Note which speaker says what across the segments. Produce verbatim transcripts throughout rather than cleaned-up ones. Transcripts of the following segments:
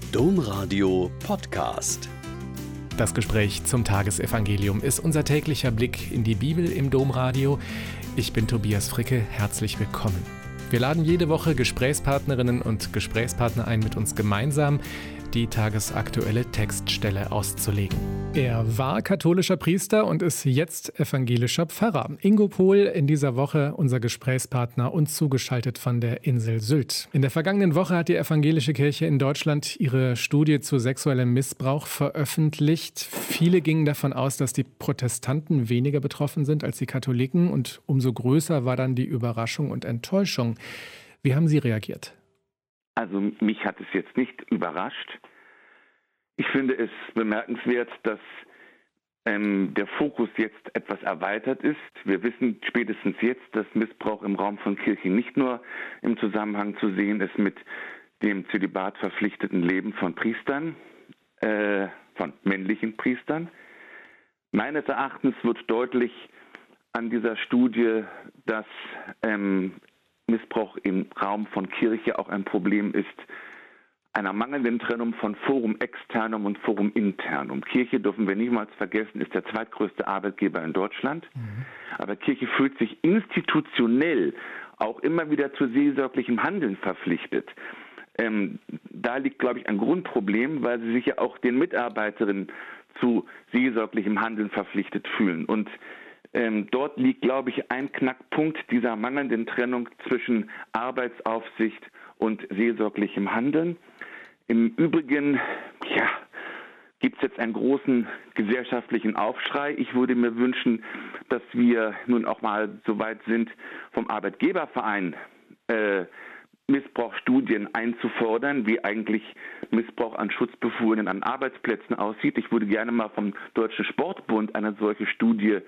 Speaker 1: Domradio Podcast.
Speaker 2: Das Gespräch zum Tagesevangelium ist unser täglicher Blick in die Bibel im Domradio. Ich bin Tobias Fricke, herzlich willkommen. Wir laden jede Woche Gesprächspartnerinnen und Gesprächspartner ein, mit uns gemeinsam die tagesaktuelle Textstelle auszulegen. Er war katholischer Priester und ist jetzt evangelischer Pfarrer. Ingo Pohl in dieser Woche unser Gesprächspartner und zugeschaltet von der Insel Sylt. In der vergangenen Woche hat die evangelische Kirche in Deutschland ihre Studie zu sexuellem Missbrauch veröffentlicht. Viele gingen davon aus, dass die Protestanten weniger betroffen sind als die Katholiken, und umso größer war dann die Überraschung und Enttäuschung. Wie haben Sie reagiert?
Speaker 3: Also mich hat es jetzt nicht überrascht. Ich finde es bemerkenswert, dass ähm, der Fokus jetzt etwas erweitert ist. Wir wissen spätestens jetzt, dass Missbrauch im Raum von Kirche nicht nur im Zusammenhang zu sehen ist mit dem Zölibat verpflichteten Leben von Priestern, äh, von männlichen Priestern. Meines Erachtens wird deutlich an dieser Studie, dass ähm, Missbrauch im Raum von Kirche auch ein Problem ist einer mangelnden Trennung von Forum externum und Forum internum. Kirche, dürfen wir niemals vergessen, ist der zweitgrößte Arbeitgeber in Deutschland. Mhm. Aber Kirche fühlt sich institutionell auch immer wieder zu seelsorglichem Handeln verpflichtet. Ähm, da liegt, glaube ich, ein Grundproblem, weil sie sich ja auch den Mitarbeiterinnen zu seelsorglichem Handeln verpflichtet fühlen. Und Ähm, dort liegt, glaube ich, ein Knackpunkt dieser mangelnden Trennung zwischen Arbeitsaufsicht und seelsorglichem Handeln. Im Übrigen, ja, gibt es jetzt einen großen gesellschaftlichen Aufschrei. Ich würde mir wünschen, dass wir nun auch mal so weit sind, vom Arbeitgeberverein äh, Missbrauchsstudien einzufordern, wie eigentlich Missbrauch an Schutzbefohlenen an Arbeitsplätzen aussieht. Ich würde gerne mal vom Deutschen Sportbund eine solche Studie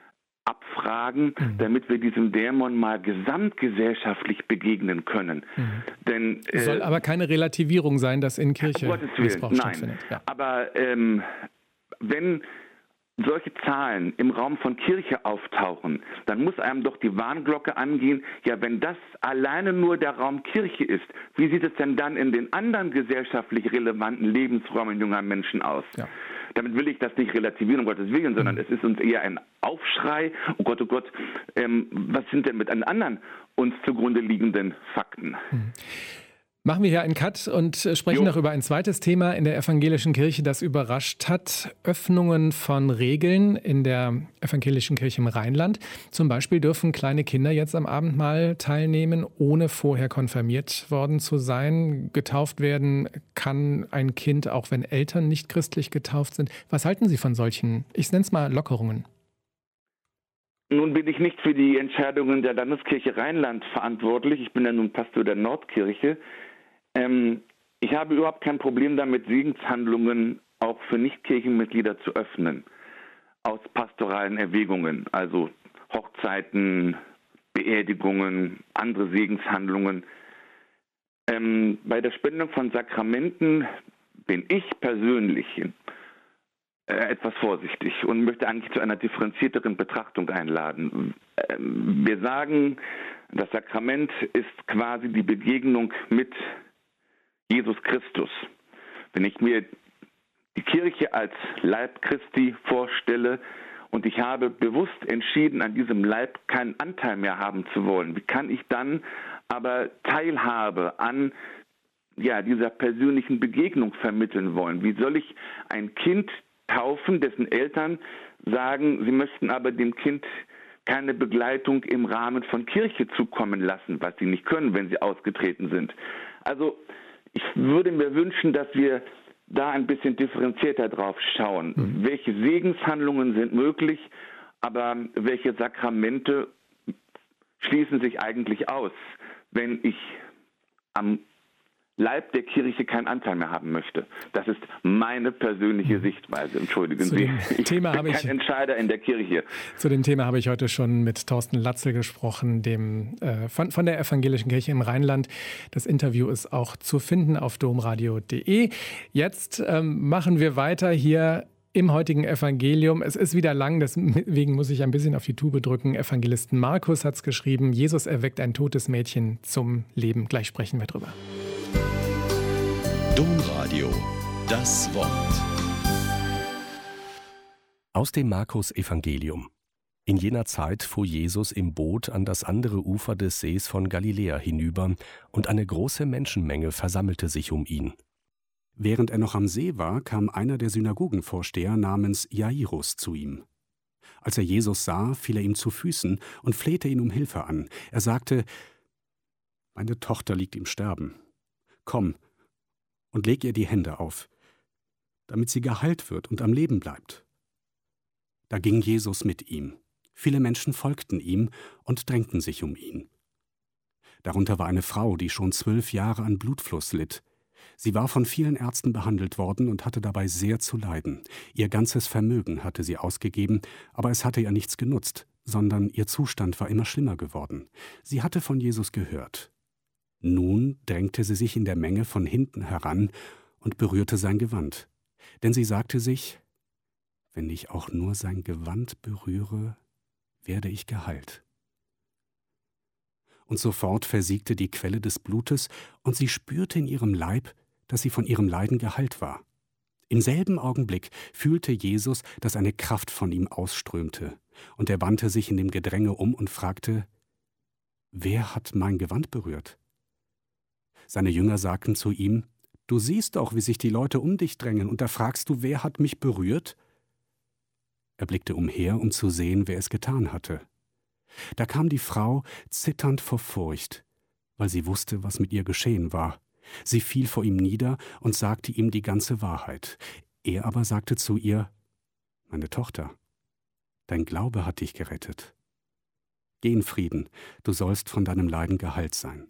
Speaker 3: abfragen, mhm. damit wir diesem Dämon mal gesamtgesellschaftlich begegnen können. Mhm. Denn, äh,
Speaker 2: soll aber keine Relativierung sein, dass in Kirche Missbrauch stattfindet.
Speaker 3: Nein, ja. aber ähm, wenn solche Zahlen im Raum von Kirche auftauchen, dann muss einem doch die Warnglocke angehen, ja, wenn das alleine nur der Raum Kirche ist, wie sieht es denn dann in den anderen gesellschaftlich relevanten Lebensräumen junger Menschen aus? Ja. Damit will ich das nicht relativieren, um Gottes Willen, sondern mhm. es ist uns eher ein Aufschrei, oh Gott, oh Gott, ähm, was sind denn mit den anderen uns zugrunde liegenden Fakten?
Speaker 2: Mhm. Machen wir hier einen Cut und sprechen jo. noch über ein zweites Thema in der evangelischen Kirche, das überrascht hat. Öffnungen von Regeln in der evangelischen Kirche im Rheinland. Zum Beispiel dürfen kleine Kinder jetzt am Abendmahl teilnehmen, ohne vorher konfirmiert worden zu sein. Getauft werden kann ein Kind, auch wenn Eltern nicht christlich getauft sind. Was halten Sie von solchen, ich nenne es mal Lockerungen?
Speaker 3: Nun bin ich nicht für die Entscheidungen der Landeskirche Rheinland verantwortlich. Ich bin ja nun Pastor der Nordkirche. Ähm, ich habe überhaupt kein Problem damit, Segenshandlungen auch für Nichtkirchenmitglieder zu öffnen, aus pastoralen Erwägungen, also Hochzeiten, Beerdigungen, andere Segenshandlungen. Ähm, bei der Spendung von Sakramenten bin ich persönlich äh, etwas vorsichtig und möchte eigentlich zu einer differenzierteren Betrachtung einladen. Ähm, wir sagen, das Sakrament ist quasi die Begegnung mit Jesus Christus. Wenn ich mir die Kirche als Leib Christi vorstelle und ich habe bewusst entschieden, an diesem Leib keinen Anteil mehr haben zu wollen, wie kann ich dann aber Teilhabe an ja, dieser persönlichen Begegnung vermitteln wollen? Wie soll ich ein Kind taufen, dessen Eltern sagen, sie möchten aber dem Kind keine Begleitung im Rahmen von Kirche zukommen lassen, was sie nicht können, wenn sie ausgetreten sind? Also ich würde mir wünschen, dass wir da ein bisschen differenzierter drauf schauen. Mhm. Welche Segenshandlungen sind möglich, aber welche Sakramente schließen sich eigentlich aus, wenn ich am Leib der Kirche keinen Anteil mehr haben möchte. Das ist meine persönliche Sichtweise. Entschuldigen
Speaker 2: zu
Speaker 3: Sie,
Speaker 2: ich Thema
Speaker 3: bin
Speaker 2: kein
Speaker 3: ich, Entscheider in der Kirche.
Speaker 2: Zu dem Thema habe ich heute schon mit Thorsten Latzel gesprochen, dem, äh, von, von der Evangelischen Kirche im Rheinland. Das Interview ist auch zu finden auf domradio punkt de. Jetzt ähm, machen wir weiter hier im heutigen Evangelium. Es ist wieder lang, deswegen muss ich ein bisschen auf die Tube drücken. Evangelisten Markus hat es geschrieben, Jesus erweckt ein totes Mädchen zum Leben. Gleich sprechen wir drüber.
Speaker 1: Domradio, das Wort.
Speaker 4: Aus dem Markus-Evangelium. In jener Zeit fuhr Jesus im Boot an das andere Ufer des Sees von Galiläa hinüber, und eine große Menschenmenge versammelte sich um ihn.
Speaker 5: Während er noch am See war, kam einer der Synagogenvorsteher namens Jairus zu ihm. Als er Jesus sah, fiel er ihm zu Füßen und flehte ihn um Hilfe an. Er sagte: »Meine Tochter liegt im Sterben. Komm und leg ihr die Hände auf, damit sie geheilt wird und am Leben bleibt.« Da ging Jesus mit ihm. Viele Menschen folgten ihm und drängten sich um ihn. Darunter war eine Frau, die schon zwölf Jahre an Blutfluss litt. Sie war von vielen Ärzten behandelt worden und hatte dabei sehr zu leiden. Ihr ganzes Vermögen hatte sie ausgegeben, aber es hatte ihr nichts genutzt, sondern ihr Zustand war immer schlimmer geworden. Sie hatte von Jesus gehört. Nun drängte sie sich in der Menge von hinten heran und berührte sein Gewand. Denn sie sagte sich: »Wenn ich auch nur sein Gewand berühre, werde ich geheilt.« Und sofort versiegte die Quelle des Blutes, und sie spürte in ihrem Leib, dass sie von ihrem Leiden geheilt war. Im selben Augenblick fühlte Jesus, dass eine Kraft von ihm ausströmte, und er wandte sich in dem Gedränge um und fragte: »Wer hat mein Gewand berührt?« Seine Jünger sagten zu ihm: »Du siehst doch, wie sich die Leute um dich drängen, und da fragst du, wer hat mich berührt?« Er blickte umher, um zu sehen, wer es getan hatte. Da kam die Frau zitternd vor Furcht, weil sie wusste, was mit ihr geschehen war. Sie fiel vor ihm nieder und sagte ihm die ganze Wahrheit. Er aber sagte zu ihr: »Meine Tochter, dein Glaube hat dich gerettet. Geh in Frieden, du sollst von deinem Leiden geheilt sein.«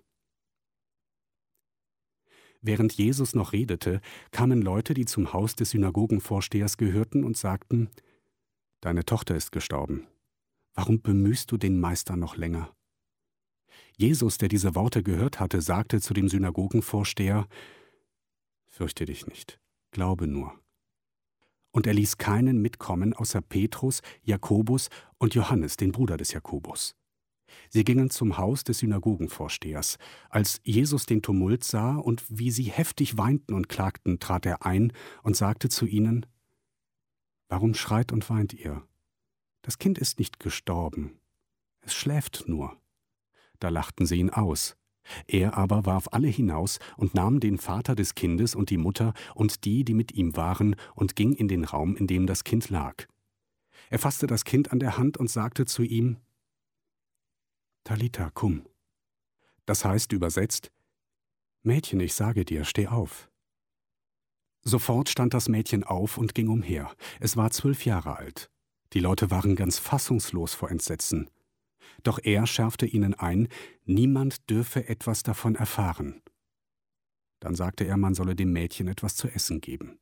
Speaker 5: Während Jesus noch redete, kamen Leute, die zum Haus des Synagogenvorstehers gehörten, und sagten: »Deine Tochter ist gestorben. Warum bemühst du den Meister noch länger?« Jesus, der diese Worte gehört hatte, sagte zu dem Synagogenvorsteher: »Fürchte dich nicht, glaube nur.« Und er ließ keinen mitkommen außer Petrus, Jakobus und Johannes, den Bruder des Jakobus. Sie gingen zum Haus des Synagogenvorstehers. Als Jesus den Tumult sah und wie sie heftig weinten und klagten, trat er ein und sagte zu ihnen: »Warum schreit und weint ihr? Das Kind ist nicht gestorben, es schläft nur.« Da lachten sie ihn aus. Er aber warf alle hinaus und nahm den Vater des Kindes und die Mutter und die, die mit ihm waren, und ging in den Raum, in dem das Kind lag. Er fasste das Kind an der Hand und sagte zu ihm: »Talita, kum.« Das heißt übersetzt: »Mädchen, ich sage dir, steh auf.« Sofort stand das Mädchen auf und ging umher. Es war zwölf Jahre alt. Die Leute waren ganz fassungslos vor Entsetzen. Doch er schärfte ihnen ein, niemand dürfe etwas davon erfahren. Dann sagte er, man solle dem Mädchen etwas zu essen geben.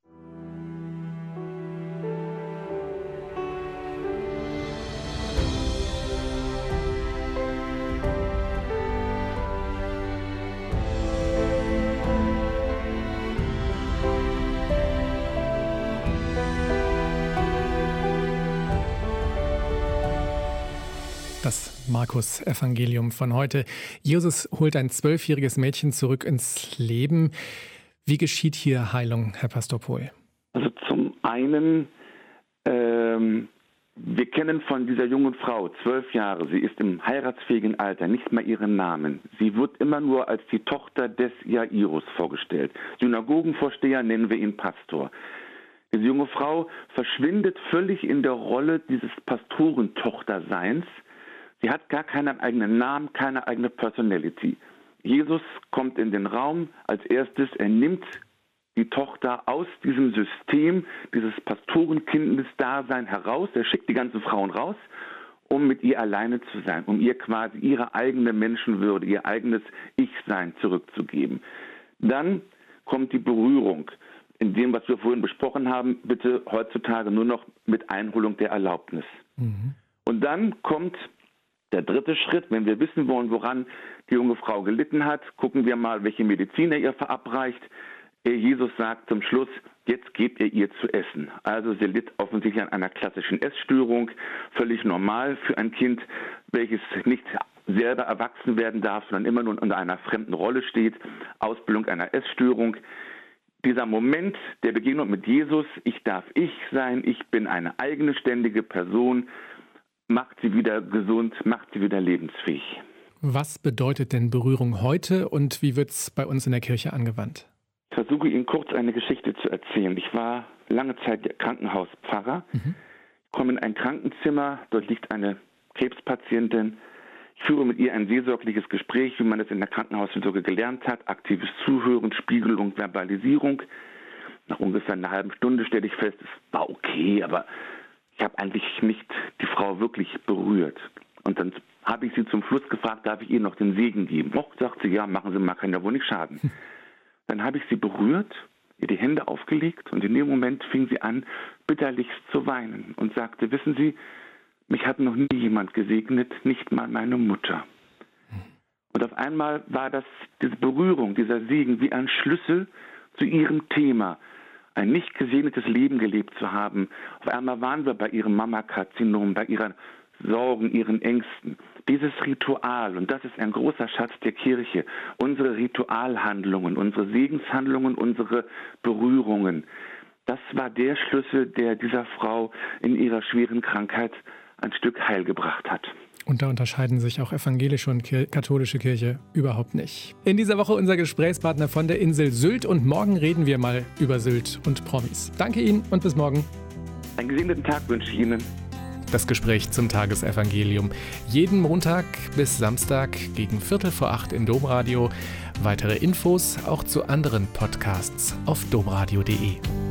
Speaker 2: Das Markus-Evangelium von heute. Jesus holt ein zwölfjähriges Mädchen zurück ins Leben. Wie geschieht hier Heilung, Herr Pastor Pohl?
Speaker 3: Also zum einen, ähm, wir kennen von dieser jungen Frau, zwölf Jahre, sie ist im heiratsfähigen Alter, nicht mal ihren Namen. Sie wird immer nur als die Tochter des Jairus vorgestellt. Synagogenvorsteher nennen wir ihn Pastor. Diese junge Frau verschwindet völlig in der Rolle dieses Pastorentochterseins. Sie hat gar keinen eigenen Namen, keine eigene Personality. Jesus kommt in den Raum als erstes, er nimmt die Tochter aus diesem System, dieses Pastorenkindesdasein heraus, er schickt die ganzen Frauen raus, um mit ihr alleine zu sein, um ihr quasi ihre eigene Menschenwürde, ihr eigenes Ich-Sein zurückzugeben. Dann kommt die Berührung. In dem, was wir vorhin besprochen haben, bitte heutzutage nur noch mit Einholung der Erlaubnis. Mhm. Und dann kommt der dritte Schritt, wenn wir wissen wollen, woran die junge Frau gelitten hat, gucken wir mal, welche Medizin er ihr verabreicht. Jesus sagt zum Schluss, jetzt gebt ihr ihr zu essen. Also sie litt offensichtlich an einer klassischen Essstörung, völlig normal für ein Kind, welches nicht selber erwachsen werden darf, sondern immer nur unter einer fremden Rolle steht. Ausbildung einer Essstörung. dieser Moment der Begegnung mit Jesus, ich darf ich sein, ich bin eine eigene, ständige Person, macht sie wieder gesund, macht sie wieder lebensfähig.
Speaker 2: Was bedeutet denn Berührung heute und wie wird es bei uns in der Kirche angewandt?
Speaker 3: Ich versuche Ihnen kurz eine Geschichte zu erzählen. Ich war lange Zeit Krankenhauspfarrer. Mhm. Ich komme in ein Krankenzimmer, dort liegt eine Krebspatientin. Ich führe mit ihr ein seelsorgliches Gespräch, wie man es in der Krankenhausseelsorge gelernt hat. Aktives Zuhören, Spiegelung, Verbalisierung. Nach ungefähr einer halben Stunde stelle ich fest, es war okay, aber ich habe eigentlich nicht die Frau wirklich berührt. Und dann habe ich sie zum Schluss gefragt, darf ich ihr noch den Segen geben? Och, sagt sie, ja, machen Sie mal, kann ja wohl nicht schaden. Hm. Dann habe ich sie berührt, ihr die Hände aufgelegt und in dem Moment fing sie an, bitterlich zu weinen und sagte, wissen Sie, mich hat noch nie jemand gesegnet, nicht mal meine Mutter. Und auf einmal war das, diese Berührung, dieser Segen wie ein Schlüssel zu ihrem Thema, ein nicht gesegnetes Leben gelebt zu haben. Auf einmal waren wir bei ihrem Mammakarzinom, bei ihren Sorgen, ihren Ängsten. Dieses Ritual, und das ist ein großer Schatz der Kirche, unsere Ritualhandlungen, unsere Segenshandlungen, unsere Berührungen, das war der Schlüssel, der dieser Frau in ihrer schweren Krankheit ein Stück Heil gebracht hat.
Speaker 2: Und da unterscheiden sich auch evangelische und Kir- katholische Kirche überhaupt nicht. In dieser Woche unser Gesprächspartner von der Insel Sylt und morgen reden wir mal über Sylt und Promis. Danke Ihnen und bis morgen.
Speaker 3: Einen gesegneten Tag wünsche ich Ihnen.
Speaker 2: Das Gespräch zum Tagesevangelium. Jeden Montag bis Samstag gegen Viertel vor acht im Domradio. Weitere Infos auch zu anderen Podcasts auf domradio punkt de.